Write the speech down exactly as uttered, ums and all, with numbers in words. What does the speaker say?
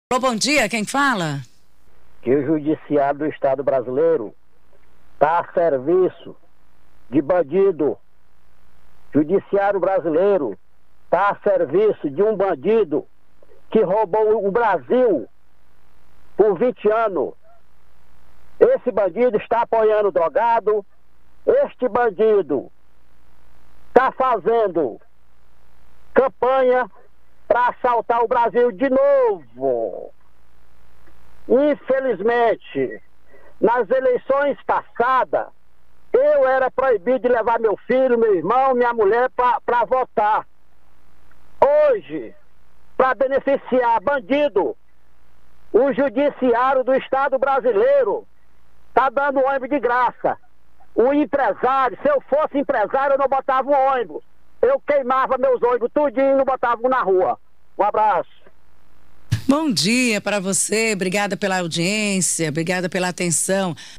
Alô, bom dia, quem fala? Que o judiciário do Estado brasileiro está a serviço de bandido. Judiciário brasileiro está a serviço de um bandido que roubou o Brasil por vinte anos. Esse bandido está apoiando o drogado. Este bandido está fazendo campanha para assaltar o Brasil de novo. Infelizmente, nas eleições passadas, eu era proibido de levar meu filho, meu irmão, minha mulher para votar. Hoje, para beneficiar bandido, o judiciário do Estado brasileiro está dando ônibus de graça. O empresário, se eu fosse empresário, eu não botava um ônibus. Eu queimava meus ônibus tudinho e não botava um na rua. Um abraço. Bom dia para você, obrigada pela audiência, obrigada pela atenção.